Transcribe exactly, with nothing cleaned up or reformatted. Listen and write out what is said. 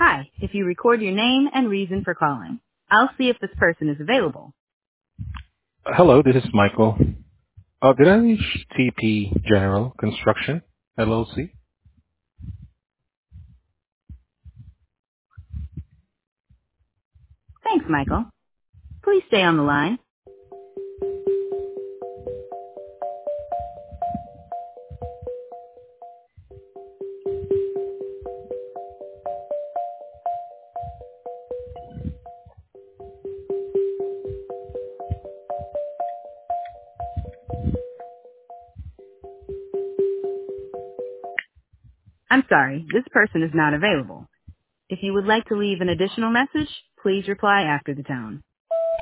Hi, if you record your name and reason for calling, I'll see if this person is available. Hello, this is Michael. Uh, did I reach T P General Construction, L L C? Thanks, Michael. Please stay on the line. I'm sorry, this person is not available. If you would like to leave an additional message, please reply after the tone.